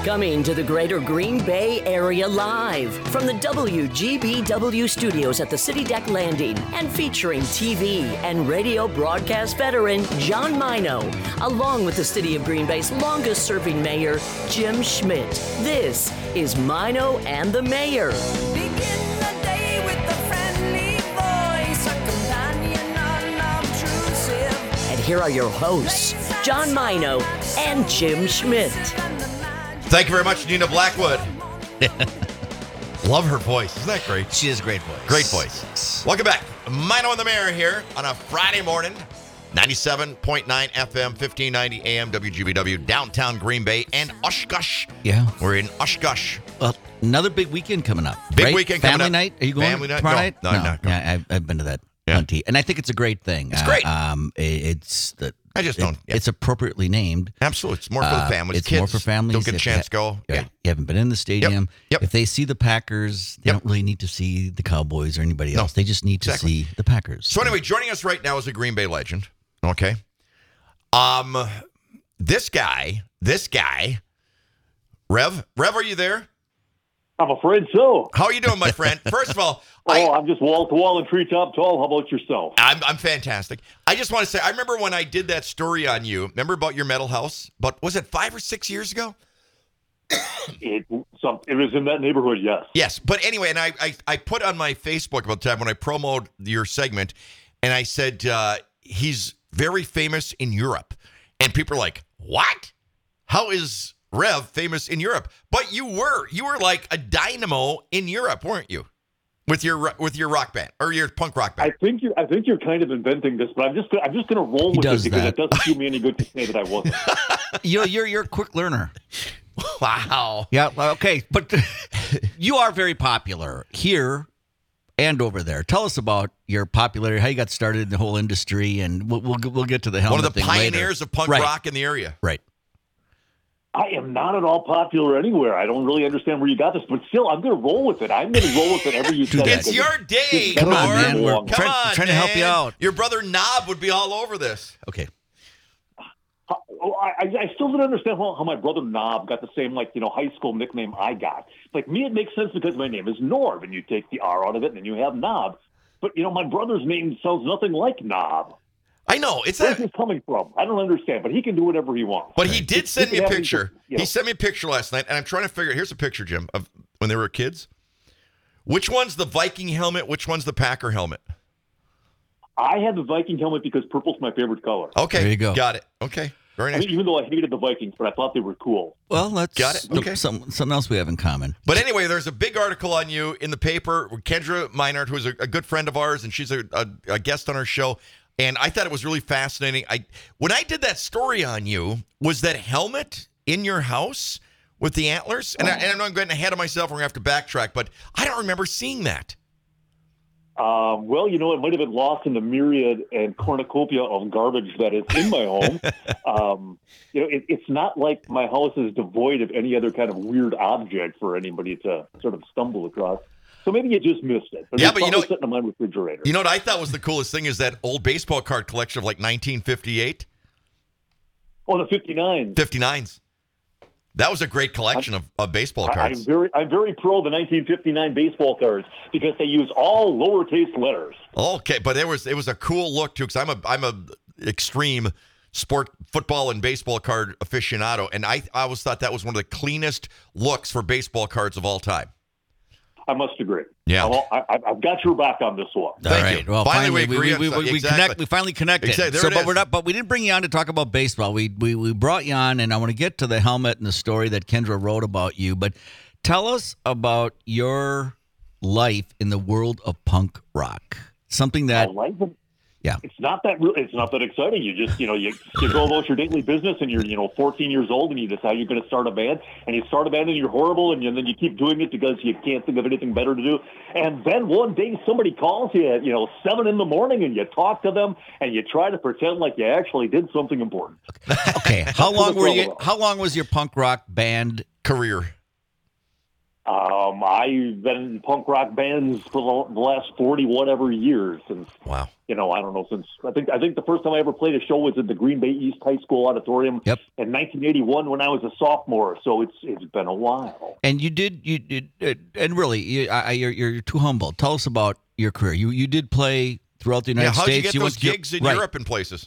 Coming to the greater Green Bay area live from the WGBW studios at the City Deck Landing and featuring TV and radio broadcast veteran John Mino, along with the City of Green Bay's longest-serving mayor, Jim Schmidt. This is Mino and the Mayor. Begin the day with a friendly voice, a companion unobtrusive. And here are your hosts, John Mino and Jim Schmidt. Thank you very much, Nina Blackwood. Love her voice. Isn't that great? She has a great voice. Great voice. Welcome back. Mino and the Mayor here on a Friday morning. 97.9 FM, 1590 AM, WGBW, downtown Green Bay and Oshkosh. Yeah. We're in Oshkosh. Well, another big weekend coming up. Big right? weekend Family coming up. night? Are you going Family night? tomorrow No. night? No, I'm not going. Yeah, I've been to that Yeah. plenty. And I think it's a great thing. It's great. I just don't. Yeah. It's appropriately named. Absolutely. It's more for the families. It's Kids more for families. don't get a chance to go. Yeah. Yeah. You haven't been in the stadium. Yep. If they see the Packers, they Yep. don't really need to see the Cowboys or anybody No. else. They just need to Exactly. see the Packers. So anyway, joining us right now is a Green Bay legend. Okay. This guy, Rev, are you there? I'm afraid so. How are you doing, my friend? First of all, I'm just wall to wall and treetop tall. How about yourself? I'm fantastic. I just want to say, I remember when I did that story on you. Remember about your metal house? But was it 5 or 6 years ago? It was in that neighborhood, yes. Yes. But anyway, and I put on my Facebook about the time when I promoted your segment, and I said he's very famous in Europe. And people are like, what? How is Rev famous in Europe? But you were like a dynamo in Europe, weren't you? With your rock band or your punk rock band. I think you're kind of inventing this, but I'm just going to roll with it because it doesn't do me any good to say that I wasn't. You're a quick learner. Wow. Yeah. Okay. But you are very popular here and over there. Tell us about your popularity, how you got started in the whole industry, and we'll get to the helmet One of the thing pioneers later. of punk rock in the area. Right. I am not at all popular anywhere. I don't really understand where you got this, but still, I'm going to roll with it. I'm going to roll with it every you said. It's your day, Come on, Norm. man. We're Come trying on, to help you out. Your brother Knob would be all over this. Okay. I still don't understand how my brother Knob got the same, high school nickname I got. Like, me, it makes sense because my name is Norm, and you take the R out of it, and then you have Knob. But, my brother's name sounds nothing like Knob. I know. Where's this coming from? I don't understand, but he can do whatever he wants. But he did send me a can have picture. his- He sent me a picture last night, and I'm trying to figure. Here's a picture, Jim, of when they were kids. Which one's the Viking helmet? Which one's the Packer helmet? I had the Viking helmet because purple's my favorite color. Okay, There you go. Got it. Okay, very I nice. mean, even though I hated the Vikings, but I thought they were cool. Well, let's Got it. Okay. something else we have in common. But anyway, there's a big article on you in the paper. Kendra Meinert, who's a good friend of ours, and she's a guest on our show. And I thought it was really fascinating. When I did that story on you, was that helmet in your house with the antlers? And I know I'm getting ahead of myself. We're going to have to backtrack, but I don't remember seeing that. Well, it might have been lost in the myriad and cornucopia of garbage that is in my home. It's not like my house is devoid of any other kind of weird object for anybody to sort of stumble across. So maybe you just missed it. But it's probably sitting in my refrigerator. You know what I thought was the coolest thing is that old baseball card collection of like 1958. Oh, the 59. 59s. That was a great collection of baseball cards. I'm very pro the 1959 baseball cards because they use all lowercase letters. Okay, but it was a cool look too because I'm a extreme sport football and baseball card aficionado, and I always thought that was one of the cleanest looks for baseball cards of all time. I must agree. Yeah. Well, I've got your back on this one. Thank you. Well, Finally, we agree on we something. Exactly. we finally connected. Exactly. There it is. But we didn't bring you on to talk about baseball. We brought you on, and I want to get to the helmet and the story that Kendra wrote about you. But tell us about your life in the world of punk rock. Something that Yeah. It's not that exciting. You just, you go about your daily business and you're, 14 years old and you decide you're going to start a band and you start a band and you're horrible and then you keep doing it because you can't think of anything better to do. And then one day somebody calls you at, 7 a.m. and you talk to them and you try to pretend like you actually did something important. Okay. How long was your punk rock band career? I've been in punk rock bands for the last 40 whatever years since. Wow. I don't know, since I think the first time I ever played a show was at the Green Bay East High School Auditorium Yep. in 1981 when I was a sophomore. So it's been a while. And you did, and really, you're too humble. Tell us about your career. You did play throughout the United How'd States. you get those went to- gigs in right. Europe and places?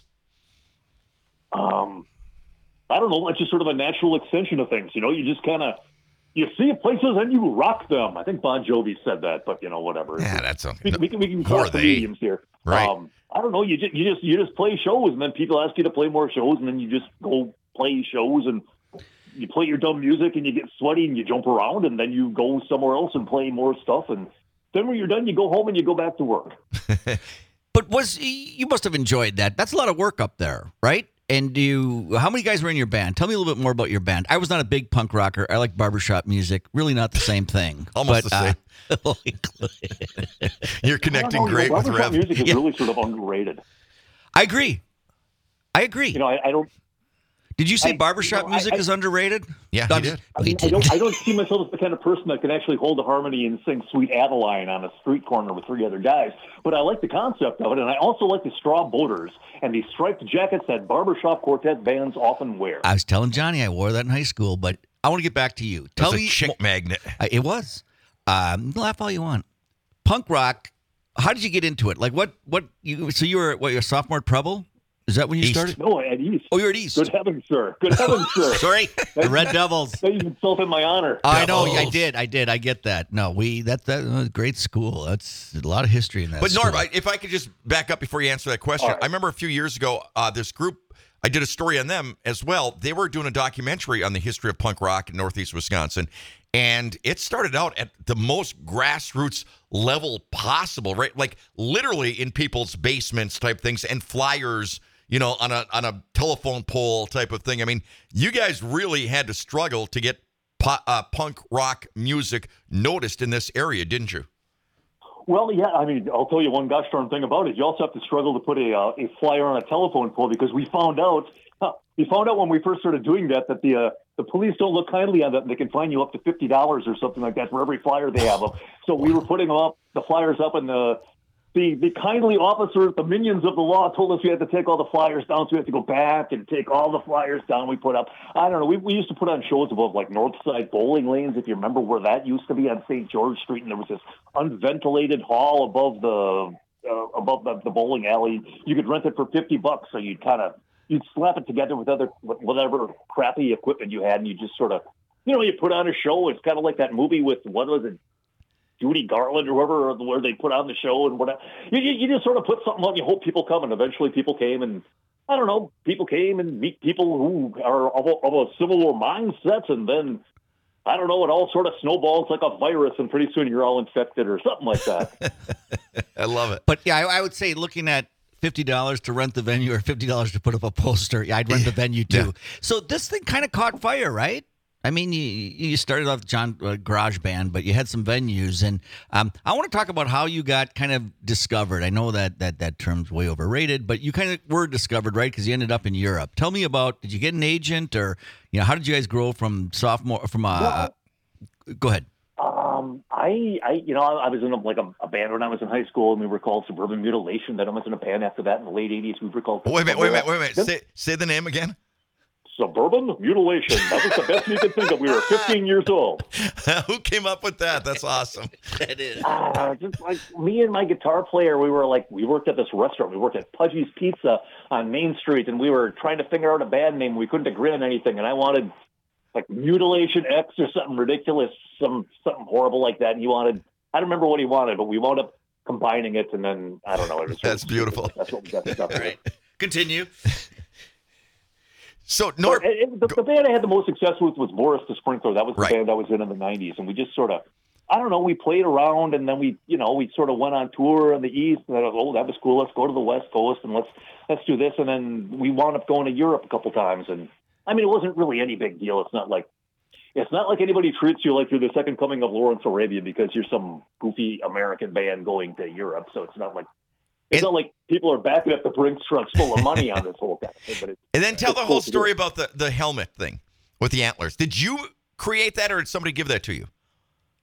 I don't know. It's just sort of a natural extension of things. You just kind of you see places and you rock them. I think Bon Jovi said that, but whatever. Yeah, that's we can Who are talk the they? mediums here. Right. I don't know. You just play shows, and then people ask you to play more shows, and then you just go play shows, and you play your dumb music, and you get sweaty, and you jump around, and then you go somewhere else and play more stuff, and then when you're done, you go home and you go back to work. But you must have enjoyed that. That's a lot of work up there, right? And how many guys were in your band? Tell me a little bit more about your band. I was not a big punk rocker. I like barbershop music. Really not the same thing. Almost the same. You're connecting great with barbershop Rev. music is really sort of underrated. I agree. I don't. Did you say I- barbershop I- music is underrated? Yeah, No, he I'm did. just- I, mean, I don't see myself as the kind of person that can actually hold a harmony and sing Sweet Adeline on a street corner with three other guys. But I like the concept of it, and I also like the straw boaters and the striped jackets that barbershop quartet bands often wear. I was telling Johnny I wore that in high school, but I want to get back to you. Tell That's me a chick magnet. It was. Laugh all you want. Punk rock. How did you get into it? Like what? So you were you're a sophomore at Preble? Is that when you East. started? No, at East. Oh, you're at East. Good heavens, sir. Good heavens, sir. Sorry. The Red Devils. Now you insulted my honor. I know. I Devils. did. I get that. No, that was a great school. That's a lot of history in that. But school. Norm, if I could just back up before you answer that question, All right. I remember a few years ago, this group, I did a story on them as well. They were doing a documentary on the history of punk rock in Northeast Wisconsin, and it started out at the most grassroots level possible, right? Like literally in people's basements type things and flyers, on a telephone pole type of thing. I mean, you guys really had to struggle to get punk rock music noticed in this area, didn't you? Well, yeah, I mean, I'll tell you one gosh darn thing about it. You also have to struggle to put a flyer on a telephone pole because we found out when we first started doing that the police don't look kindly on that, and they can fine you up to $50 or something like that for every flyer they have up. So we were putting the flyers up, and the kindly officers, the minions of the law, told us we had to take all the flyers down, so we had to go back and take all the flyers down we put up. I don't know. We used to put on shows above like Northside bowling lanes, if you remember where that used to be on St. George Street, and there was this unventilated hall above the bowling alley. You could rent it for $50, so you'd slap it together with whatever crappy equipment you had, and you just sort of, you put on a show. It's kind of like that movie with, what was it, Judy Garland or whoever, where they put on the show and whatever. You just sort of put something on, you hope people come, and eventually people came, and I don't know, people came and meet people who are of a similar mindset, and then, I don't know, it all sort of snowballs like a virus, and pretty soon you're all infected or something like that. I love it. But yeah, I would say looking at $50 to rent the venue or $50 to put up a poster, I'd rent the venue too. Yeah. So this thing kind of caught fire, right? I mean, you started off garage band, but you had some venues, and I want to talk about how you got kind of discovered. I know that term's way overrated, but you kind of were discovered, right? Because you ended up in Europe. Tell me about, did you get an agent, or how did you guys grow from sophomore? Go ahead. I was in a band when I was in high school, and we were called Suburban Mutilation. Then I was in a band after that in the late '80s. We were called. Wait a minute. Say the name again. Suburban Mutilation. That was the best we could think of. We were 15 years old. Who came up with that? That's awesome. That is. Just like me and my guitar player, we worked at this restaurant. We worked at Pudgy's Pizza on Main Street, and we were trying to figure out a band name. We couldn't agree on anything, and I wanted like Mutilation X or something ridiculous, something horrible like that. And he wanted, I don't remember what he wanted, but we wound up combining it, and then I don't know. It was That's beautiful. That's what we got stuff with. Right. Continue. So, Norm, The band I had the most success with was Boris the Sprinkler. That was the Right. band I was in the 90s. And we just sort of, I don't know, we played around, and then we sort of went on tour in the East. And I was, that was cool. Let's go to the West Coast, and let's do this. And then we wound up going to Europe a couple times. And I mean, it wasn't really any big deal. It's not like anybody treats you like you're the second coming of Lawrence Arabia because you're some goofy American band going to Europe. So it's not like people are backing up the Brinks trucks full of money on this whole kind of thing. But and then tell it's the cool whole to do. story about the helmet thing with the antlers. Did you create that, or did somebody give that to you?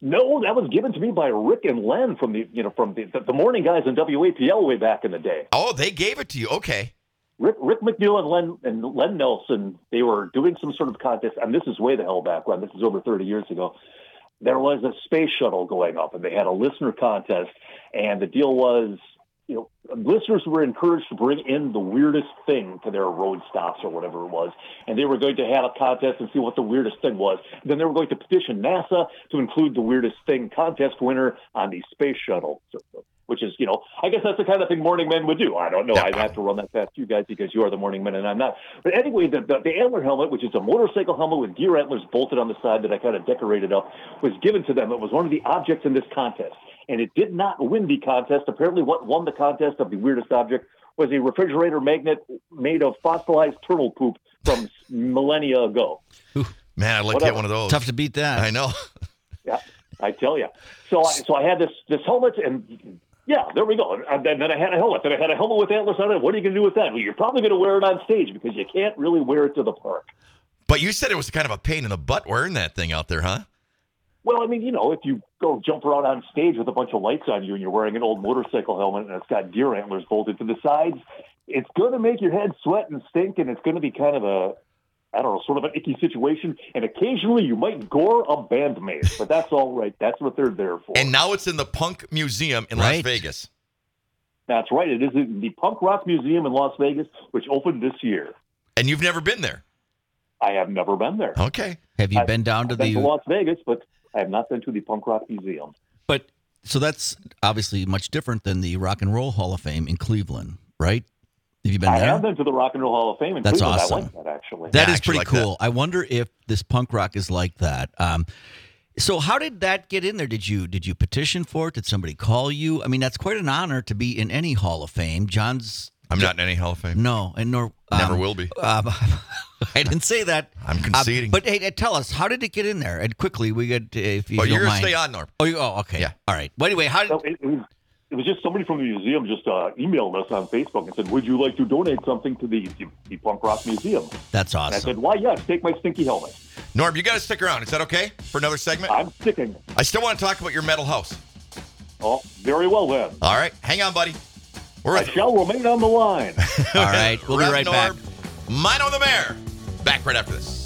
No, that was given to me by Rick and Len from the morning guys in WAPL way back in the day. Oh, they gave it to you. Okay. Rick McNeil and Len Nelson, they were doing some sort of contest, and this is way the hell back when. This is over 30 years ago. There was a space shuttle going up, and they had a listener contest, and the deal was, listeners were encouraged to bring in the weirdest thing to their road stops or whatever it was, and they were going to have a contest and see what the weirdest thing was. Then they were going to petition NASA to include the weirdest thing contest winner on the space shuttle, which is, I guess that's the kind of thing morning men would do. I don't know. I'd have to run that past you guys because you are the morning men and I'm not. But anyway, the antler helmet, which is a motorcycle helmet with deer antlers bolted on the side that I kind of decorated up, was given to them. It was one of the objects in this contest. And it did not win the contest. Apparently what won the contest of the weirdest object was a refrigerator magnet made of fossilized turtle poop from millennia ago. Man, I'd like to get one of those. Tough to beat that. I know. Yeah, I tell you. So I had this helmet, and yeah, there we go. And then I had a helmet. Then I had a helmet with antlers on it. What are you going to do with that? Well, you're probably going to wear it on stage because you can't really wear it to the park. But you said it was kind of a pain in the butt wearing that thing out there, huh? Well, I mean, if you go jump around on stage with a bunch of lights on you and you're wearing an old motorcycle helmet and it's got deer antlers bolted to the sides, it's going to make your head sweat and stink, and it's going to be kind of sort of an icky situation. And occasionally you might gore a bandmate, but that's all right. That's what they're there for. And now it's in the Punk Museum in Las Vegas. That's right. It is in the Punk Rock Museum in Las Vegas, which opened this year. And you've never been there? I have never been there. Okay. Have you been down to I've been to Las Vegas, but I have not been to the Punk Rock Museum. But so that's obviously much different than the Rock and Roll Hall of Fame in Cleveland, right? Have you been there? I have been to the Rock and Roll Hall of Fame in That's Cleveland. awesome. I like that, actually. That Yeah, is pretty like cool. I wonder if this punk rock is like that. So how did that get in there? Did you petition for it? Did somebody call you? I mean, that's quite an honor to be in any Hall of Fame. I'm not in any Hall of Fame. No, and nor Never will be. I didn't say that. I'm conceding. But hey, tell us, how did it get in there? And quickly, we get if you you're don't going to mind. stay on, Norm. Oh, okay. Yeah. All right. But anyway, how did... So it was just somebody from the museum just emailed us on Facebook and said, would you like to donate something to the Punk Rock Museum? That's awesome. And I said, why, yes, take my stinky helmet. Norm, you got to stick around. Is that okay for another segment? I'm sticking. I still want to talk about your metal house. Oh, very well then. All right. Hang on, buddy. We're I shall remain on the line. All right. We'll be right back. Mino the Mayor. Back right after this.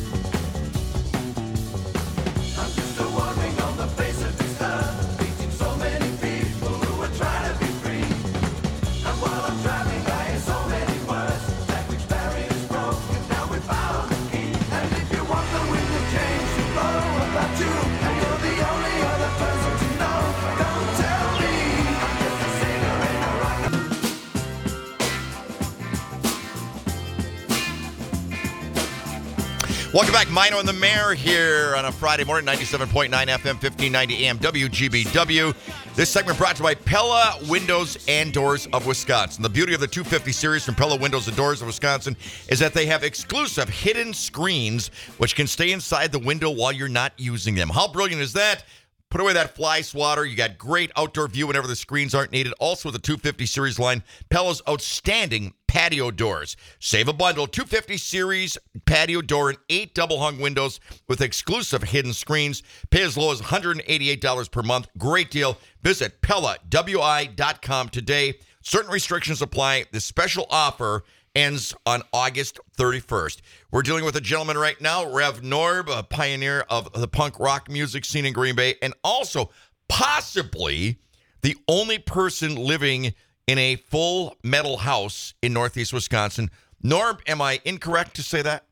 Welcome back. Mino and the Mayor here on a Friday morning, 97.9 FM, 1590 AM, WGBW. This segment brought to you by Pella Windows and Doors of Wisconsin. The beauty of the 250 series from Pella Windows and Doors of Wisconsin is that they have exclusive hidden screens which can stay inside the window while you're not using them. How brilliant is that? Put away that fly swatter. You got great outdoor view whenever the screens aren't needed. Also, with the 250 series line, Pella's outstanding patio doors. Save a bundle, 250 series patio door and 8 double hung windows with exclusive hidden screens. Pay as low as $188 per month. Great deal. Visit PellaWI.com today. Certain restrictions apply. This special offer ends on August 31st. We're dealing with a gentleman right now, Rev Norb, a pioneer of the punk rock music scene in Green Bay, and also possibly the only person living in a full metal house in Northeast Wisconsin. Norb, am I incorrect to say that?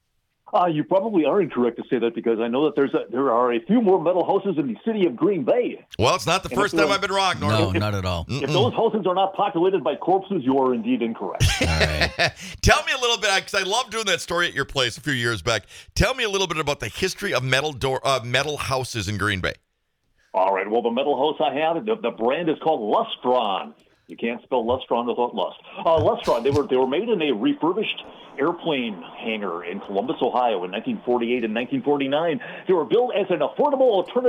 You probably are incorrect to say that because I know that there are a few more metal houses in the city of Green Bay. Well, it's not the first time I've been wrong, Norb. No, not at all. If those houses are not populated by corpses, you are indeed incorrect. All right. Tell me a little bit, because I love doing that story at your place a few years back. Tell me a little bit about the history of metal houses in Green Bay. All right. Well, the metal house I have, the brand is called Lustron. You can't spell Lustron without lust. Lustron, they were made in a refurbished airplane hangar in Columbus, Ohio in 1948 and 1949. They were built as an affordable alternative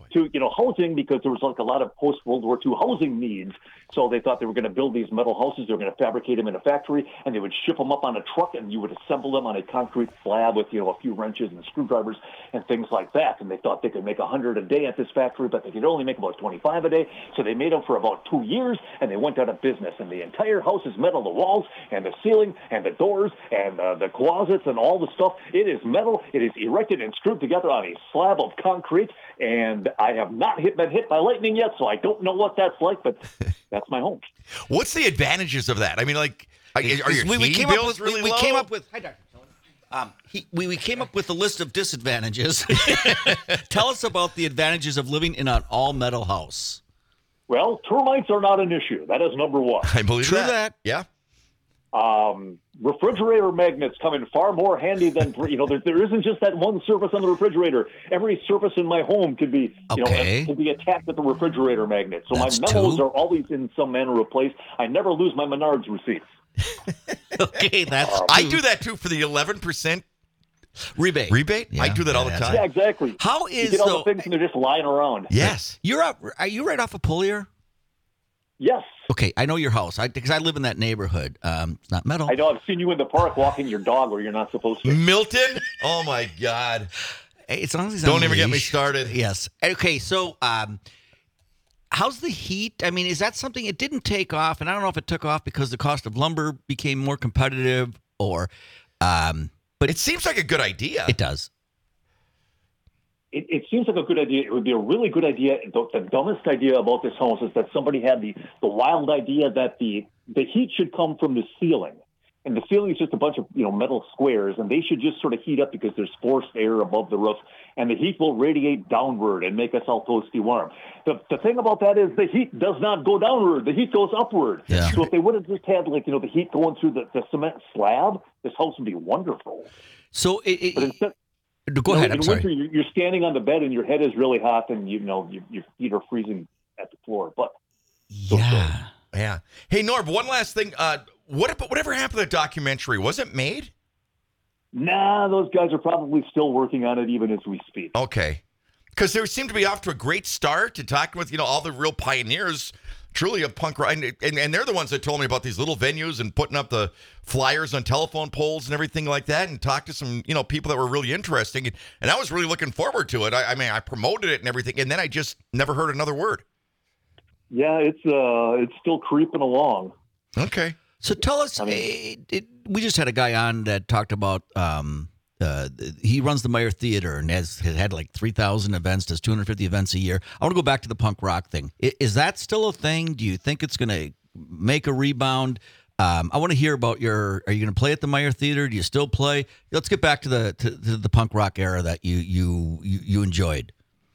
to, housing, because there was like a lot of post-World War II housing needs. So they thought they were going to build these metal houses. They were going to fabricate them in a factory, and they would ship them up on a truck, and you would assemble them on a concrete slab with, a few wrenches and screwdrivers and things like that. And they thought they could make 100 a day at this factory, but they could only make about 25 a day. So they made them for about 2 years, and they went out of business. And the entire house is metal, the walls and the ceiling and the doors and the closets and all the stuff. It is metal. It is erected and screwed together on a slab of concrete. And I have not been hit by lightning yet, so I don't know what that's like, but that's my home. What's the advantages of that? I mean, like, are your heating bills really low? We came up with. Hi, Dr. We came up with a list of disadvantages. Tell us about the advantages of living in an all-metal house. Well, termites are not an issue. That is number one. I believe True that. that. Yeah. Refrigerator magnets come in far more handy than, there isn't just that one surface on the refrigerator. Every surface in my home could be, can be attacked with the refrigerator magnet. So That's my memos two. are always in some manner of place. I never lose my Menards receipts. Okay, that's I do that too for the 11% rebate. rebate. Yeah, I do that all the that's time. Yeah, exactly. How You is get all the things and they're just lying around. Yes. Are you right off of Polier? Yes. Okay, I know your house because I live in that neighborhood. It's not metal. I know. I've seen you in the park walking your dog where you're not supposed to. Milton? Oh, my God. Hey, as long as he's on Don't even get me leash. started. Yes. Okay, so how's the heat? I mean, is that something it didn't take off? And I don't know if it took off because the cost of lumber became more competitive or, but It seems like a good idea. it does. It seems like a good idea. It would be a really good idea. The dumbest idea about this house is that somebody had the wild idea that the heat should come from the ceiling. And the ceiling is just a bunch of metal squares, and they should just sort of heat up because there's forced air above the roof, and the heat will radiate downward and make us all toasty warm. The thing about that is the heat does not go downward; the heat goes upward. Yeah. So if they would have just had the heat going through the cement slab, this house would be wonderful. So But instead, go ahead. I'm in sorry. winter, you're standing on the bed and your head is really hot, and your feet are freezing at the floor. But Yeah. Yeah. Hey, Norb, one last thing. Whatever happened to the documentary? Was it made? nah, those guys are probably still working on it even as we speak. Okay. Because they seem to be off to a great start and talking with, all the real pioneers, truly, of punk rock. And they're the ones that told me about these little venues and putting up the flyers on telephone poles and everything like that, and talked to some, people that were really interesting. And I was really looking forward to it. I mean, I promoted it and everything, and then I just never heard another word. Yeah, it's still creeping along. Okay. So tell us, we just had a guy on that talked about, he runs the Meyer Theater and has had like 3,000 events, does 250 events a year. I want to go back to the punk rock thing. Is that still a thing? Do you think it's going to make a rebound? I want to hear about are you going to play at the Meyer Theater? Do you still play? Let's get back to the punk rock era that you enjoyed.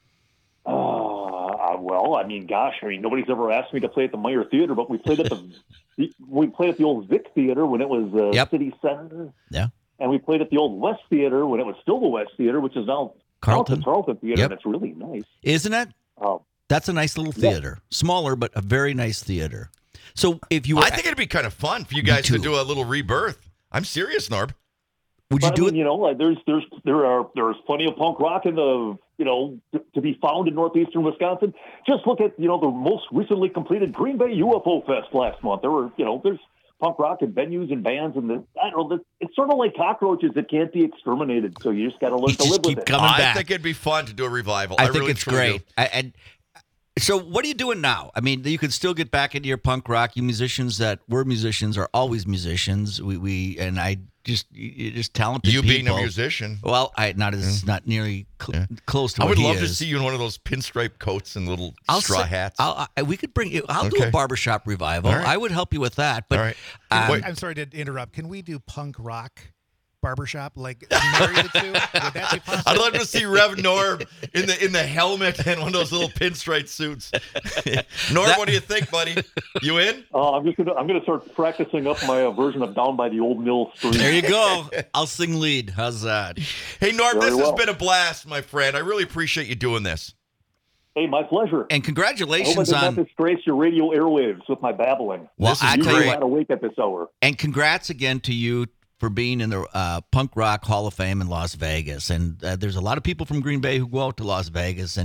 Well, nobody's ever asked me to play at the Meyer Theater, but we played at the old Vic Theater when it was City Center. Yeah. And we played at the old West Theater when it was still the West Theater, which is now Carlton. the Carlton Theater, Yep. and it's really nice. Isn't it? That's a nice little theater. Smaller, but a very nice theater. So if you were... I think it'd be kind of fun for you guys to do a little rebirth. I'm serious, Norb. Would you But, do it? There's plenty of punk rock in the to be found in northeastern Wisconsin. Just look at the most recently completed Green Bay UFO Fest last month. There were there's punk rock and venues and bands, and it's sort of like cockroaches that can't be exterminated. So you just got to learn to live with it. coming I back. think it'd be fun to do a revival. I think really, it's truly great. do. And so what are you doing now? I mean, you could still get back into your punk rock. You musicians that were musicians are always musicians. You're just talented You people. being a musician. Well, not nearly close to I what would he love to is. see you in one of those pinstripe coats and little straw say- hats. we could bring you. I'll do Okay. a barbershop revival. All right. I would help you with that. But All right. um, I'm sorry to interrupt. Can we do punk rock barbershop? Like marry the two? Would that be possible? I'd love to see Rev Norb in the helmet and one of those little pinstripe suits. Norb, what do you think, buddy? You in? I'm gonna start practicing up my version of Down by the Old Mill Stream. there you go. I'll sing lead. How's that? Hey, Norb, Very this well. has been a blast, my friend. I really appreciate you doing this. Hey, my pleasure. And I hope I congratulations did not on. disgrace your radio airwaves with my babbling. Well, This is I You're tell you not what. awake at this hour. And congrats again to you for being in the Punk Rock Hall of Fame in Las Vegas. And there's a lot of people from Green Bay who go out to Las Vegas. And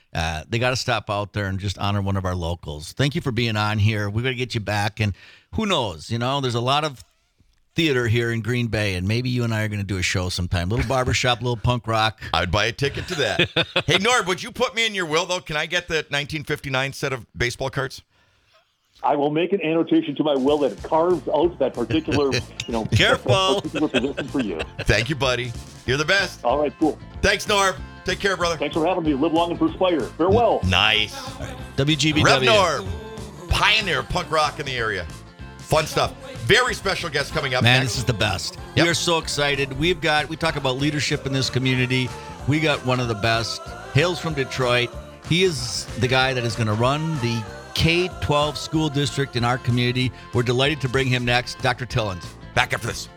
they got to stop out there and just honor one of our locals. Thank you for being on here. We're going to get you back. And who knows, there's a lot of theater here in Green Bay, and maybe you and I are going to do a show sometime. Little barbershop, little punk rock. I'd buy a ticket to that. Hey, Norb, would you put me in your will, though? Can I get the 1959 set of baseball cards? I will make an annotation to my will that carves out that particular, Careful. particular position for you. Thank you, buddy. You're the best. All right, cool. Thanks, Norb. Take care, brother. Thanks for having me. Live long and perspire. Farewell. Nice. WGBW. Rev Norb, pioneer of punk rock in the area. Fun stuff. Very special guest coming up Man, next. this is the best. Yep. We are so excited. We talk about leadership in this community. We got one of the best. Hails from Detroit. He is the guy that is going to run the K-12 school district in our community. We're delighted to bring him next. Dr. Tillins. Back after this.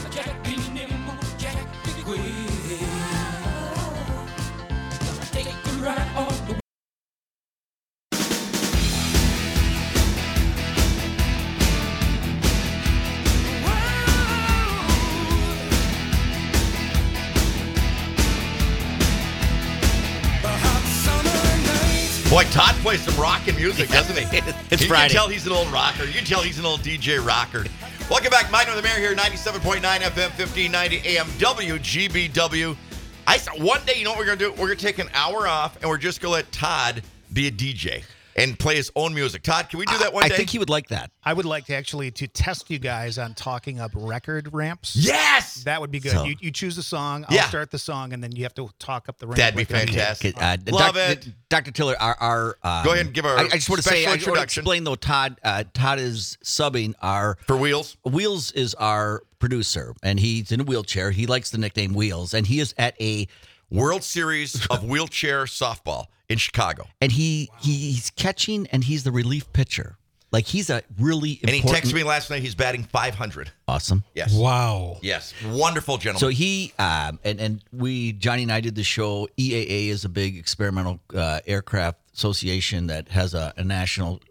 Boy, Todd plays some rockin' music, doesn't he? It's You Friday. can tell he's an old rocker. You can tell he's an old DJ rocker. Welcome back. Minor the Mayor here, 97.9 FM, 1590 AM, WGBW. One day, you know what we're going to do? We're going to take an hour off, and we're just going to let Todd be a DJ and play his own music. Todd, can we do that one day? I think he would like that. I would like to test you guys on talking up record ramps. Yes! That would be good. So- You choose a song, I'll Yeah. start the song, and then you have to talk up the ramp. That'd be with it. fantastic. Love it. Dr. Tiller, our Go ahead and give our I just want to say, special I just want to introduction. explain though, Todd is subbing our For Wheels? Wheels is our producer, and he's in a wheelchair. He likes the nickname Wheels, and he is at a World Series of Wheelchair Softball in Chicago. and he's catching, and he's the relief pitcher. Like he's a really And he important. texted me last night. He's batting 500. Awesome. Yes. Wow. Yes. Wonderful gentleman. So he and we Johnny and I did the show. EAA is a big experimental aircraft association that has a international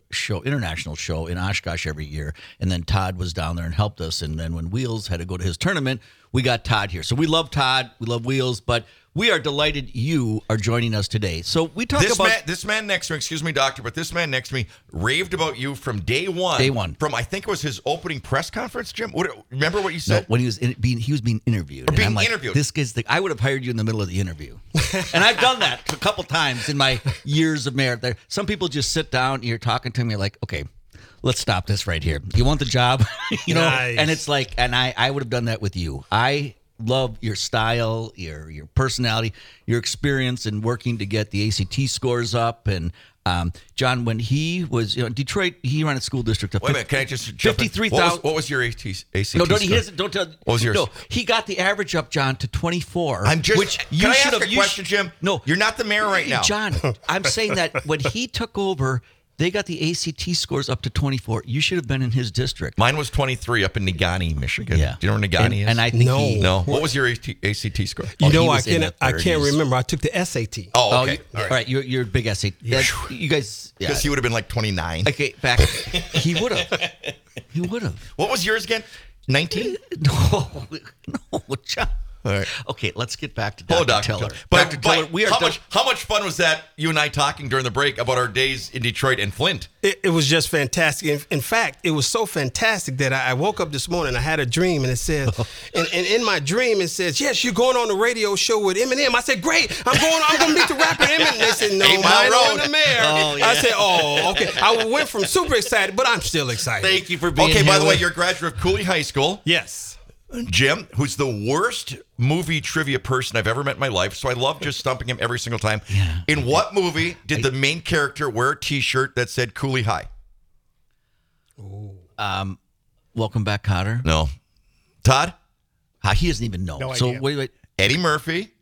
show in Oshkosh every year. And then Todd was down there and helped us. And then when Wheels had to go to his tournament, we got Todd here. So we love Todd, we love Wheels, but we are delighted you are joining us today. So we talk about this man next to me, excuse me, doctor, but this man next to me raved about you from day one. Day one. From, I think it was his opening press conference, Jim. Remember what you no, said? when he was being interviewed. Or being I'm like, interviewed. This guy's I would have hired you in the middle of the interview. And I've done that a couple times in my years of merit. There, some people just sit down and you're talking to them, you're like, okay, let's stop this right here. You want the job? Nice. And it's like, and I would have done that with you. I love your style, your personality, your experience in working to get the ACT scores up. And John, when he was in Detroit, he ran a school district of Wait a minute, can I just jump in? 53,000. What was your ACT No, don't score? don't tell. What was yours? No, he got the average up, John, to 24. I'm just. which Can you I should ask have. a question, Jim? No, You're not the mayor right now. John. I'm saying that when he took over, they got the ACT scores up to 24. You should have been in his district. Mine was 23 up in Negaunee, Michigan. Yeah. Do you know where Negaunee is? And I think No. he. No. What was your ACT score? You he know, was in the I can't 30s. remember. I took the SAT. Oh, okay. All right. You're a big SAT. You guys. Yeah. Because he would have been like 29. Okay, back. He would have. He would have. What was yours again? 19? No, John. All right. Okay, let's get back to Oh, Dr. Dr. Tiller. But, Dr. Tiller, we are how much fun was that, you and I talking during the break about our days in Detroit and Flint? It was just fantastic. In fact, it was so fantastic that I woke up this morning. I had a dream, and it says, and in my dream, it says, "Yes, you're going on the radio show with Eminem." I said, "Great, I'm going to meet the rapper Eminem." They said, "No, 8 Mile mine Road. on the mayor." Oh, yeah. I said, "Oh, okay." I went from super excited, but I'm still excited. Thank you for being Okay, here. by the way, you're a graduate of Cooley High School. Yes. Jim, who's the worst movie trivia person I've ever met in my life, so I love just stumping him every single time. Yeah. In what movie did the main character wear a T-shirt that said Cooley High? Welcome back, Cotter. No. Todd? He doesn't even know. No so idea. wait. Eddie Murphy?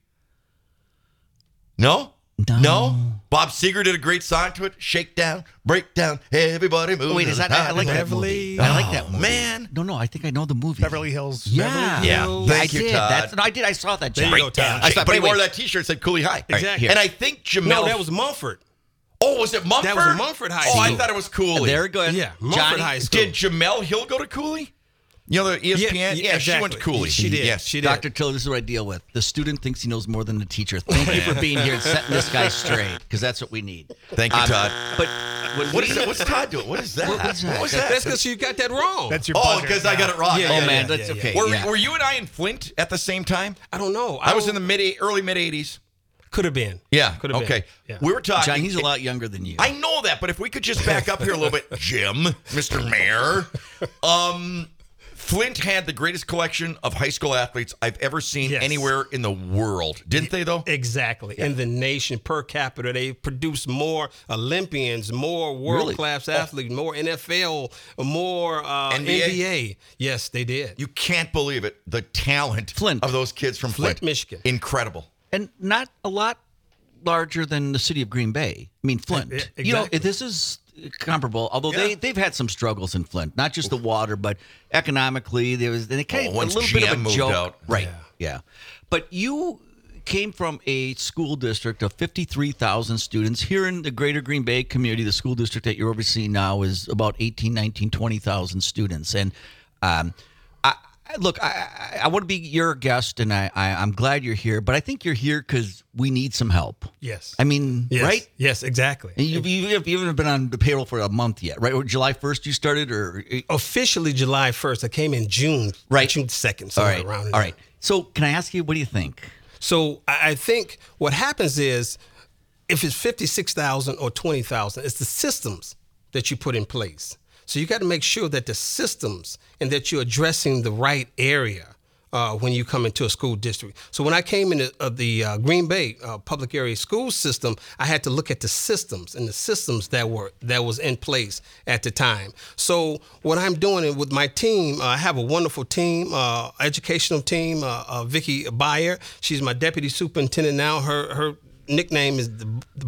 No? No. Bob Seger did a great song to it. Shake down, break down, everybody move. Wait, is that? I like that movie. Beverly- I like that movie. man. No, I think I know the movie. Beverly Hills. Yeah. Yeah. Thank I you, did. Todd. I did. I saw that. There John. you go, Todd. I but he wore wait. that T-shirt that said Cooley High. Exactly. And I think Jamel. No, that was Mumford. Oh, was it Mumford? That was Mumford High Oh, I School. thought it was Cooley. There we go. Yeah, Mumford Johnny, High School. Did Jamel Hill go to Cooley? You know the ESPN? Yeah, she went exactly. to Cooley. She did. Yes. She did. Dr. Tiller, this is what I deal with. The student thinks he knows more than the teacher. Thank you for being here and setting this guy straight, because that's what we need. Thank you, Todd. But What is that? What's Todd doing? What is that? What was that? What was that? That's because you got that wrong. That's your Oh, buzzer. because I got it wrong. Yeah, Oh yeah, man, yeah, that's yeah, okay. Were, yeah. were you and I in Flint at the same time? I don't know. I was in the early mid 80s. Could have been. Yeah. Could have Okay. been. Yeah. We were talking. John, he's a lot younger than you. I know that, but if we could just back up here a little bit, Jim, Mr. Mayor. Flint had the greatest collection of high school athletes I've ever seen Yes. anywhere in the world. Didn't they, though? Exactly. In the nation per capita, they produced more Olympians, more world-class athletes, more NFL, more NBA. Yes, they did. You can't believe it. The talent Flint. of those kids from Flint. Flint, Michigan. Incredible. And not a lot larger than the city of Green Bay. I mean, Flint. Yeah, You know, exactly. this is comparable, although Yeah. they've had some struggles in Flint, not just the water, but economically, they kind of a once little bit of GM a moved joke. out. Right. Yeah. But you came from a school district of 53,000 students. Here in the greater Green Bay community, the school district that you're overseeing now is about 18, 19, 20,000 students. And look, I want to be your guest, and I'm glad you're here, but I think you're here because we need some help. Yes. I mean, Yes. right? Yes, exactly. And you haven't been on the payroll for a month yet, right? Or July 1st you started, or Officially July 1st. I came in June. Right. June 2nd. all Somewhere right, around in all there. right. So can I ask you, what do you think? So I think what happens is, if it's 56,000 or 20,000, it's the systems that you put in place. So you got to make sure that the systems and that you're addressing the right area when you come into a school district. So when I came into the Green Bay public area school system, I had to look at the systems and the systems that was in place at the time. So what I'm doing with my team, I have a wonderful team, educational team. Vicki Beyer, she's my deputy superintendent now. Her nickname is the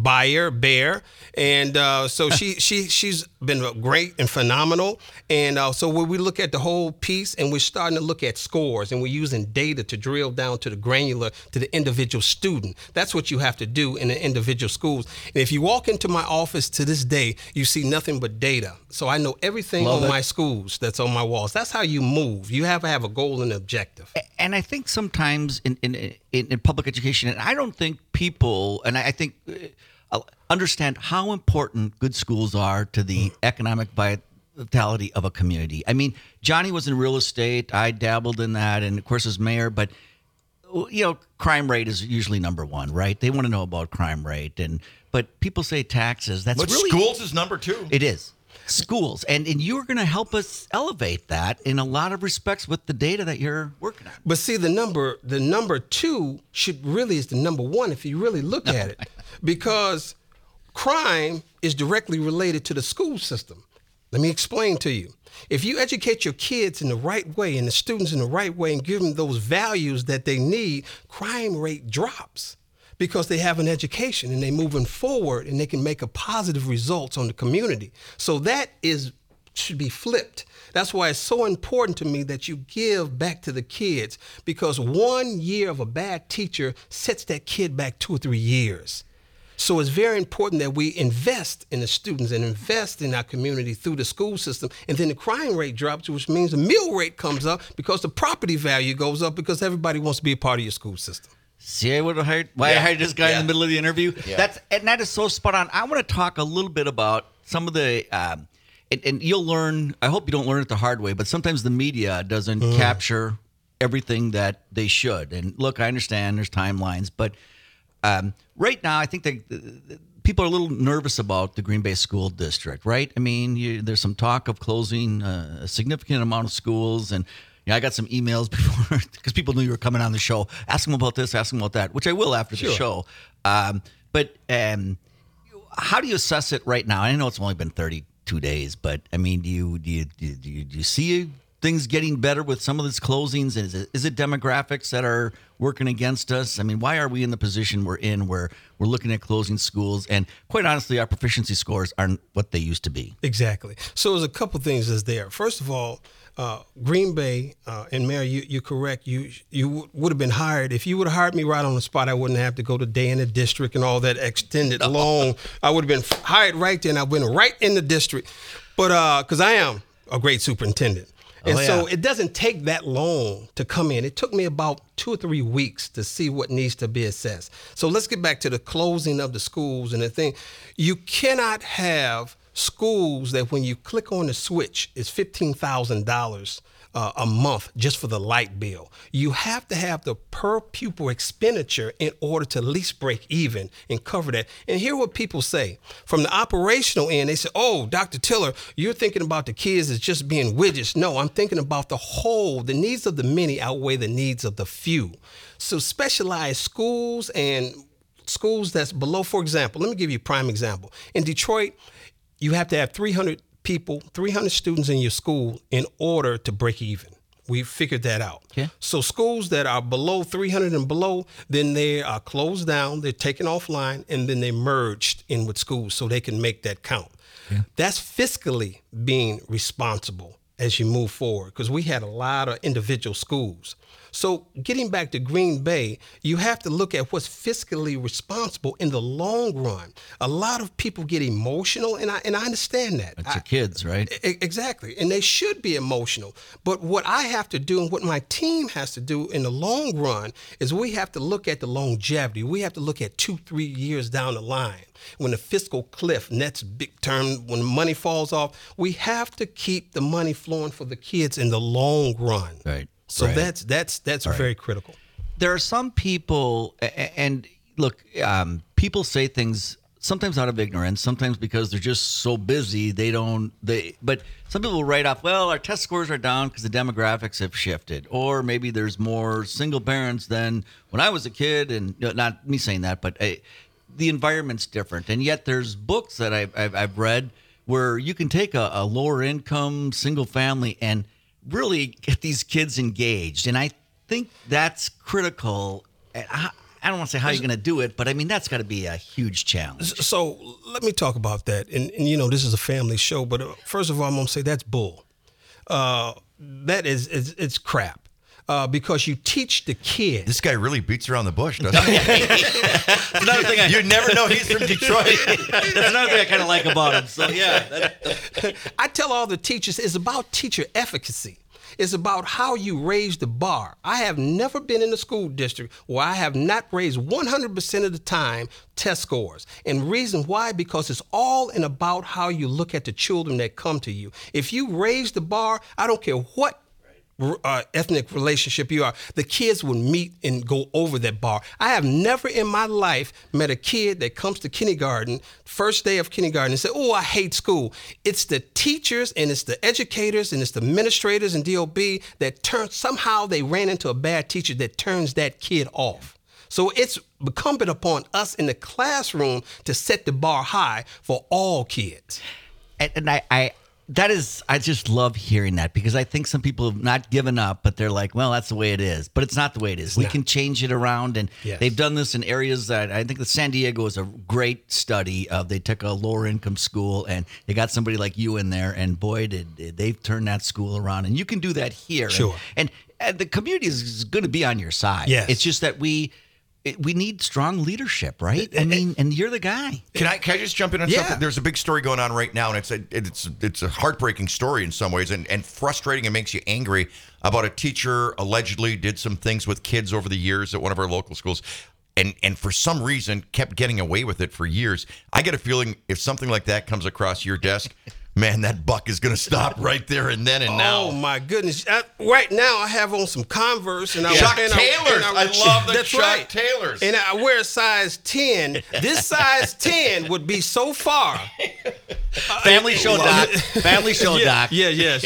Bear, and so she's been great and phenomenal. And so when we look at the whole piece, and we're starting to look at scores, and we're using data to drill down to the granular, to the individual student. That's what you have to do in the individual schools. And if you walk into my office to this day, you see nothing but data. So I know everything on my schools that's on my walls. That's how you move. You have to have a goal and objective. And I think sometimes in public education, and I don't think people, and I think understand how important good schools are to the economic vitality of a community. I mean, Johnny was in real estate. I dabbled in that, and of course, as mayor. But you know, crime rate is usually number one, right? They want to know about crime rate, but people say taxes. That's But really schools is number 2. It is. Schools. And you're going to help us elevate that in a lot of respects with the data that you're working on. But see, the number 2 should really is the number 1 if you really look at it, because crime is directly related to the school system. Let me explain to you. If you educate your kids in the right way and the students in the right way and give them those values that they need, crime rate drops, because they have an education and they're moving forward and they can make a positive results on the community. So that should be flipped. That's why it's so important to me that you give back to the kids, because 1 year of a bad teacher sets that kid back 2 or 3 years. So it's very important that we invest in the students and invest in our community through the school system. And then the crime rate drops, which means the meal rate comes up because the property value goes up, because everybody wants to be a part of your school system. See, I would have hired I hired this guy in the middle of the interview. Yeah. That is so spot on. I want to talk a little bit about some of the and you'll learn. I hope you don't learn it the hard way, but sometimes the media doesn't capture everything that they should. And look, I understand there's timelines, but right now I think that people are a little nervous about the Green Bay School District, right? I mean, there's some talk of closing a significant amount of schools, and I got some emails before, because people knew you were coming on the show. Ask them about this, ask them about that, which I will after the show. But how do you assess it right now? I know it's only been 32 days, but I mean, do you see things getting better with some of these closings? Is it demographics that are working against us? I mean, why are we in the position we're in, where we're looking at closing schools, and quite honestly, our proficiency scores aren't what they used to be? Exactly. So there's a couple things that's there. First of all, Green Bay, and Mayor, you're correct. You would have been hired. If you would have hired me right on the spot, I wouldn't have to go to day in the district and all that extended long. I would have been hired right then. I've been right in the district. But because I am a great superintendent. And Oh, so yeah. it doesn't take that long to come in. It took me about 2 or 3 weeks to see what needs to be assessed. So let's get back to the closing of the schools and the thing. You cannot have schools that when you click on the switch, it's $15,000 a month just for the light bill. You have to have the per pupil expenditure in order to at least break even and cover that. And hear what people say. From the operational end, they say, oh, Dr. Tiller, you're thinking about the kids as just being widgets. No, I'm thinking about the whole. The needs of the many outweigh the needs of the few. So specialized schools and schools that's below, for example, let me give you a prime example. In Detroit, you have to have 300 people, 300 students in your school in order to break even. We figured that out. Okay. So schools that are below 300 and below, then they are closed down, they're taken offline, and then they merged in with schools so they can make that count. That's fiscally being responsible as you move forward, because we had a lot of individual schools. So getting back to Green Bay, you have to look at what's fiscally responsible in the long run. A lot of people get emotional, and I understand that. It's your kids, right? Exactly. And they should be emotional. But what I have to do and what my team has to do in the long run is we have to look at the longevity. We have to look at 2-3 years down the line. When the fiscal cliff, and that's big term, when money falls off, we have to keep the money flowing for the kids in the long run. Right. So right. that's very critical. There are some people, and look, people say things sometimes out of ignorance, sometimes because they're just so busy but some people write off, well, our test scores are down because the demographics have shifted, or maybe there's more single parents than when I was a kid, and not me saying that, but the environment's different, and yet there's books that I've read where you can take a lower income single family and really get these kids engaged. And I think that's critical. I don't want to say how you're going to do it, but I mean, that's got to be a huge challenge. So let me talk about that. And this is a family show, but first of all, I'm going to say that's bull. That it's crap. Because you teach the kids. This guy really beats around the bush, doesn't he? Another thing You never know he's from Detroit. that's another thing I kind of like about him. So yeah, I tell all the teachers, it's about teacher efficacy. It's about how you raise the bar. I have never been in a school district where I have not raised 100% of the time test scores. And reason why, because it's all in about how you look at the children that come to you. If you raise the bar, I don't care what ethnic relationship you are, the kids will meet and go over that bar. I have never in my life met a kid that comes to kindergarten, first day of kindergarten, and say, oh, I hate school. It's the teachers and it's the educators and it's the administrators and DOB that somehow they ran into a bad teacher that turns that kid off. So it's incumbent upon us in the classroom to set the bar high for all kids. and I just love hearing that, because I think some people have not given up, but they're like, well, that's the way it is. But it's not the way it is. We can change it around, and Yes. they've done this in areas that I think that San Diego is a great study of. They took a lower income school and they got somebody like you in there, and boy, they've turned that school around. And you can do that here. Sure. And the community is going to be on your side. Yes. It's just that we need strong leadership, right? I mean, and you're the guy. Can I just jump in on Yeah. something? There's a big story going on right now, and it's a heartbreaking story in some ways, and frustrating, and makes you angry, about a teacher allegedly did some things with kids over the years at one of our local schools, and for some reason kept getting away with it for years. I get a feeling if something like that comes across your desk, man, that buck is going to stop right there and then and now. Oh my goodness! Right now, I have on some Converse and Chuck Taylors. I love the that's Chuck right. Taylors. And I wear a size 10. This size 10 would be so far. Family show, Doc. Family show, Doc. Yes.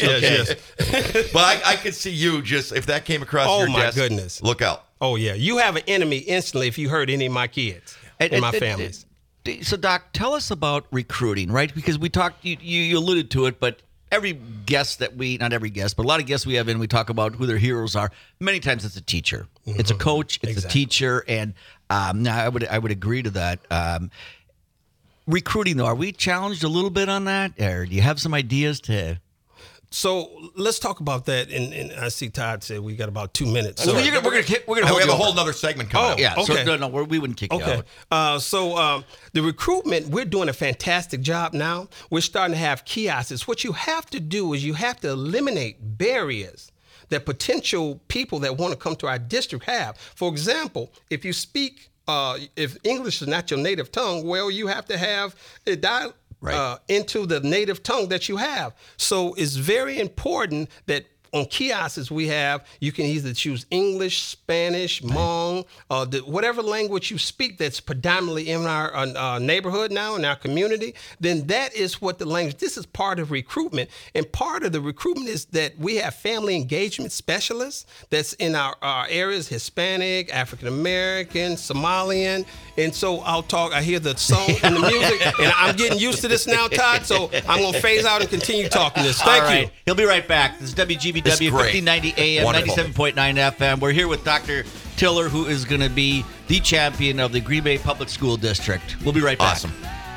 But I could see you just, if that came across Oh, your my desk. goodness. Look out. Oh yeah, you have an enemy instantly if you hurt any of my kids and my families. So, Doc, tell us about recruiting, right? Because we talked, you alluded to it, but every guest that not every guest, but a lot of guests we have in, we talk about who their heroes are. Many times it's a teacher, it's a coach, it's a teacher, and I would agree to that. Recruiting, though, are we challenged a little bit on that, or do you have some ideas to? So let's talk about that. And I see Todd said we got about 2 minutes. So, Well, we're gonna we hold have you a over. whole nother segment coming up. Yeah. Okay. So no, we wouldn't kick you okay. out. So the recruitment, we're doing a fantastic job now. We're starting to have kiosks. What you have to do is you have to eliminate barriers that potential people that want to come to our district have. For example, if you speak, if English is not your native tongue, well, you have to have it into the native tongue that you have. So it's very important that on kiosks you can either choose English, Spanish, Hmong, whatever language you speak that's predominantly in our neighborhood now, in our community, then that is what the language, this is part of recruitment. And part of the recruitment is that we have family engagement specialists that's in our areas, Hispanic, African-American, Somalian. And so I hear the song and the music, and I'm getting used to this now, Todd, so I'm going to phase out and continue talking this. Thank All you. right. He'll be right back. This is WGBW This is great. 1590 AM, Wonderful. 97.9 FM. We're here with Dr. Tiller, who is going to be the champion of the Green Bay Public School District. We'll be right back. Awesome.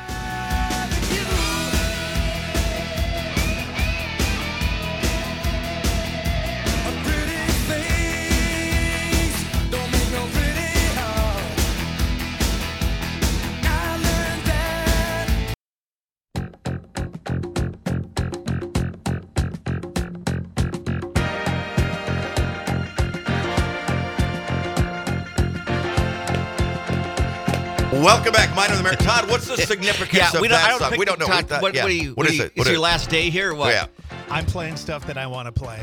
Welcome back, Mind of the Mayor. Todd, what's the significance of that song? We don't know. Todd, what is it? What Is is your it? last day here or what? Yeah. I'm playing stuff that I want to play.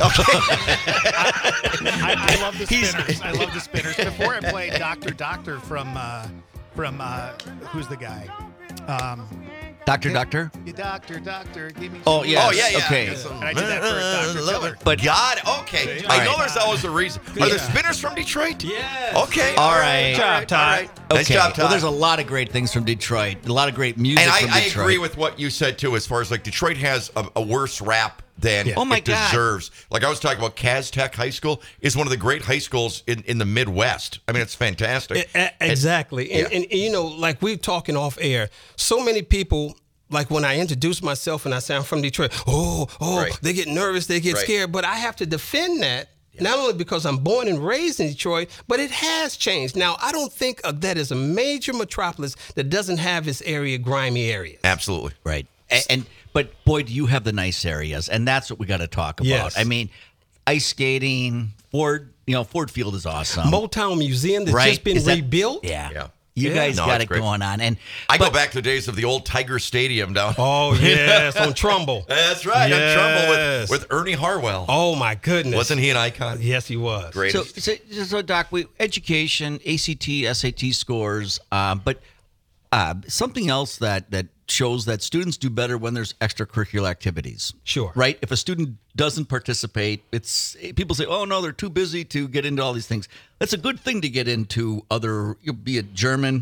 I love the spinners. I love the spinners. Before I played Doctor from who's the guy? Doctor? Doctor, give me. Oh, yeah. Oh, yeah. Okay. And I did that for Dr. Tiller. But God, okay. All I right. know there's always a reason. Are the Spinners from Detroit? Yes. Okay. All right. Good job, Todd. All right. Nice job, Todd. Well, there's a lot of great things from Detroit. A lot of great music and from I Detroit. agree with what you said, too, as far as like Detroit has a worse rap than Oh, my it God. deserves. Like I was talking about, Tech High School is one of the great high schools in the Midwest. I mean, it's fantastic. Exactly. And, you know, like we're talking off air, so many people, like when I introduce myself and I say I'm from Detroit, Right. they get nervous, they get Right. scared. But I have to defend that, not only because I'm born and raised in Detroit, but it has changed. Now, I don't think of that as a major metropolis that doesn't have its grimy areas. Absolutely. Right. But boy, do you have the nice areas, and that's what we got to talk about. Yes. I mean, ice skating, Ford Field is awesome. Motown Museum that's Right. just been Is that- rebuilt. Yeah. Yeah. You Yeah. guys No, got it's it great. going on. And I go back to the days of the old Tiger Stadium down. Oh, yes, on Trumbull. That's right. Yes. On Trumbull with Ernie Harwell. Oh, my goodness. Wasn't he an icon? Yes, he was. Great. So Doc, education, ACT, SAT scores, but something else that shows that students do better when there's extracurricular activities. Sure. Right? If a student doesn't participate, people say, "Oh no, they're too busy to get into all these things." That's a good thing to get into be it German,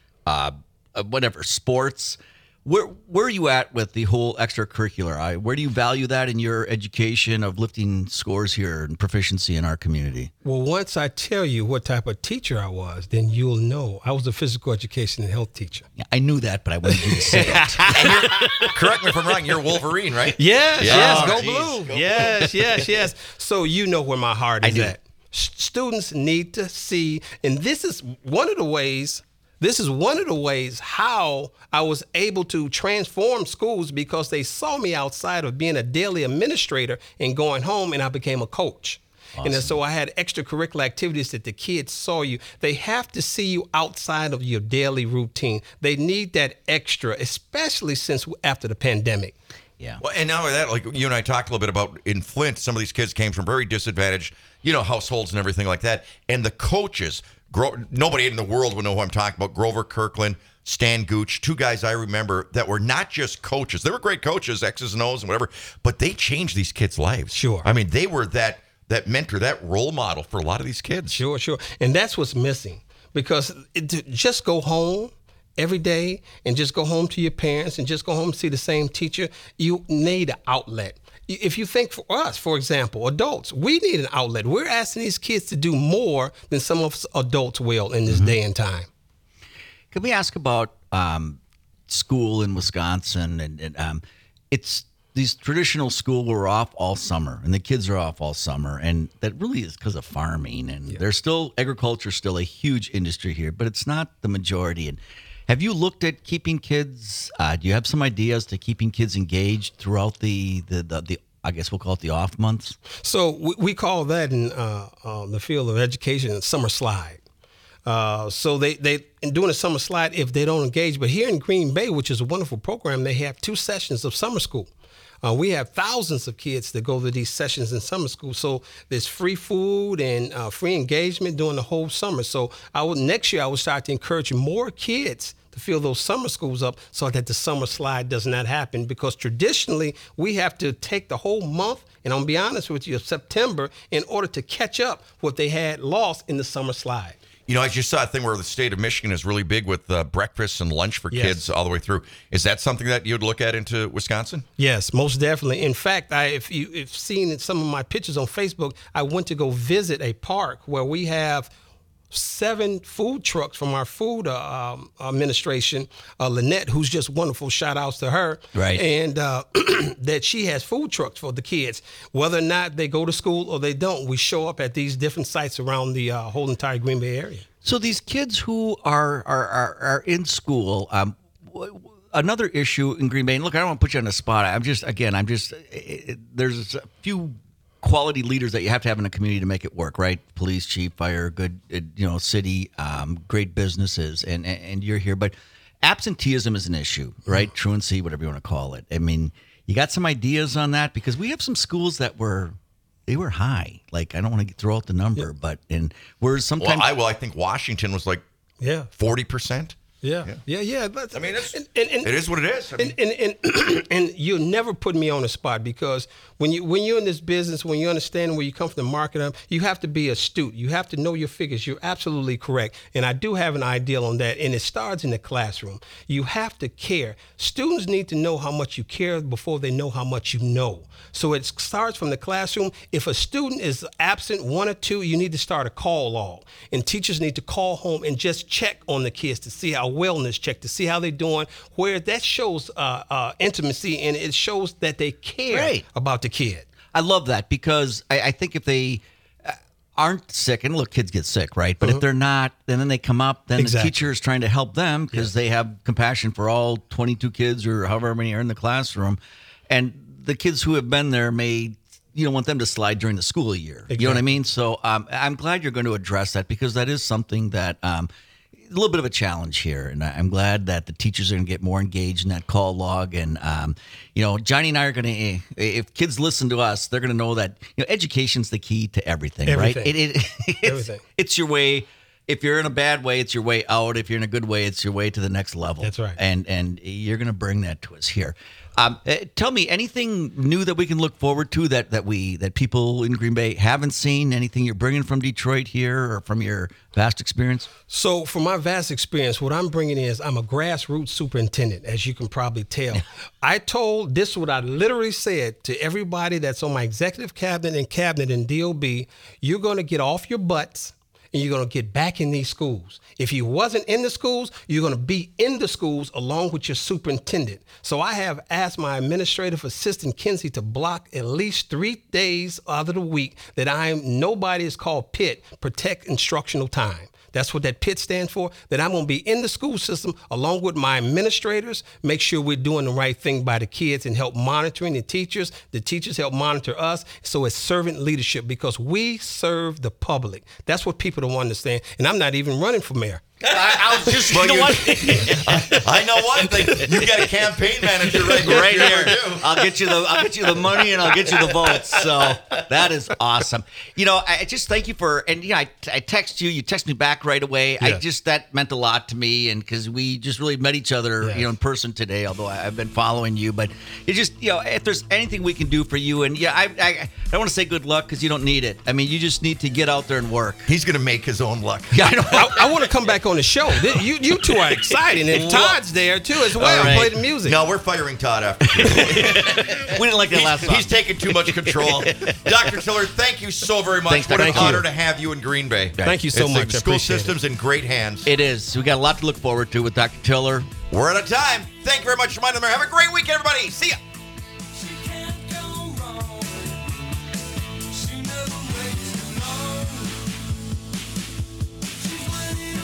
whatever, sports. Where are you at with the whole extracurricular? Where do you value that in your education of lifting scores here and proficiency in our community? Well, once I tell you what type of teacher I was, then you'll know. I was a physical education and health teacher. Yeah, I knew that, but I wanted you to say it. And correct me if I'm wrong, you're Wolverine, right? Yes, Yeah. yes, Oh, go geez, blue. Yes. So you know where my heart is do. at. Students need to see, and this is one of the ways how I was able to transform schools, because they saw me outside of being a daily administrator and going home, and I became a coach. And so I had extracurricular activities that the kids saw you. They have to see you outside of your daily routine. They need that extra, especially since after the pandemic. Yeah. Well, and not only that, like you and I talked a little bit about in Flint, some of these kids came from very disadvantaged, households and everything like that. And the coaches, nobody in the world would know who I'm talking about. Grover Kirkland, Stan Gooch, two guys I remember that were not just coaches. They were great coaches, X's and O's and whatever, but they changed these kids' lives. Sure. I mean, they were that mentor, that role model for a lot of these kids. Sure. And that's what's missing, because to just go home every day and just go home to your parents and just go home and see the same teacher, you need an outlet. If you think for us, for example, adults, we need an outlet. We're asking these kids to do more than some of us adults will in this day and time. Can we ask about school in Wisconsin? And these traditional school were off all summer, and the kids are off all summer, and that really is because of farming. And there's still agriculture, still a huge industry here, but it's not the majority. And have you looked at keeping kids? Do you have some ideas to keeping kids engaged throughout the I guess we'll call it the off months? So we call that in the field of education a summer slide. So they in doing a summer slide if they don't engage. But here in Green Bay, which is a wonderful program, they have 2 sessions of summer school. We have thousands of kids that go to these sessions in summer school. So there's free food and free engagement during the whole summer. So next year I will start to encourage more kids to fill those summer schools up so that the summer slide does not happen. Because traditionally we have to take the whole month, and I'll be honest with you, of September in order to catch up what they had lost in the summer slide. You know, I just saw a thing where the state of Michigan is really big with breakfast and lunch for kids all the way through. Is that something that you'd look at into Wisconsin? Yes, most definitely. In fact, if you've seen some of my pictures on Facebook, I went to go visit a park where we have 7 food trucks from our food administration, Lynette, who's just wonderful. Shout outs to her. Right. And that she has food trucks for the kids. Whether or not they go to school or they don't, we show up at these different sites around the whole entire Green Bay area. So these kids who are in school, another issue in Green Bay, and look, I don't want to put you on the spot. There's a few quality leaders that you have to have in a community to make it work, right? Police, chief, fire, good, city, great businesses, and you're here. But absenteeism is an issue, right? Truancy, whatever you want to call it. I mean, you got some ideas on that? Because we have some schools that were high. Like, I don't want to throw out the number, but we're sometimes. Well, I think Washington was like 40%. Yeah. But, I mean, it is what it is. I mean, and you never put me on the spot, because when you're in this business, when you understand where you come from the market, you have to be astute. You have to know your figures. You're absolutely correct. And I do have an ideal on that. And it starts in the classroom. You have to care. Students need to know how much you care before they know how much you know. So it starts from the classroom. If a student is absent 1 or 2, you need to start a call log. And teachers need to call home and just check on the kids to see how wellness check, to see how they're doing, where that shows intimacy, and it shows that they care about the kid. I love that, because I think if they aren't sick, and look, kids get sick, right? But if they're not, and then they come up, then the teacher is trying to help them because they have compassion for all 22 kids or however many are in the classroom. And the kids who have been there may want them to slide during the school year. Exactly. You know what I mean? So I'm glad you're going to address that, because that is something that a little bit of a challenge here. And I'm glad that the teachers are going to get more engaged in that call log. And, Johnny and I are going to, if kids listen to us, they're going to know that, education's the key to everything. Right? It's your way. If you're in a bad way, it's your way out. If you're in a good way, it's your way to the next level. That's right. And you're going to bring that to us here. Tell me, anything new that we can look forward to that people in Green Bay haven't seen? Anything you're bringing from Detroit here or from your vast experience? So from my vast experience, what I'm bringing is I'm a grassroots superintendent, as you can probably tell. This is what I literally said to everybody that's on my executive cabinet and DOB. You're going to get off your butts, and you're going to get back in these schools. If you wasn't in the schools, you're going to be in the schools along with your superintendent. So I have asked my administrative assistant, Kinsey, to block at least 3 days out of the week that nobody is called PIT, Protect Instructional Time. That's what that PIT stands for, that I'm going to be in the school system along with my administrators, make sure we're doing the right thing by the kids and help monitoring the teachers. The teachers help monitor us. So it's servant leadership, because we serve the public. That's what people don't understand. And I'm not even running for mayor. I was just, I know one thing. You got a campaign manager right here. I'll get you the money, and I'll get you the votes. So that is awesome. I just thank you I text you. You text me back right away. Yes. That meant a lot to me, and because we just really met each other, in person today. Although I've been following you, but it just, if there's anything we can do for you, and I don't want to say good luck because you don't need it. I mean, you just need to get out there and work. He's going to make his own luck. Yeah, I know. I want to come back on the show. You two are exciting, and Todd's there too as well. Right. Play the music. No, we're firing Todd after. We didn't like that last song. He's taking too much control. Dr. Tiller, thank you so very much. Thanks, what an thank honor you. to have you in Green Bay. Thank you so much. The school system's in great hands. It is. We got a lot to look forward to with Dr. Tiller. We're out of time. Thank you very much, Have a great week, everybody. See ya.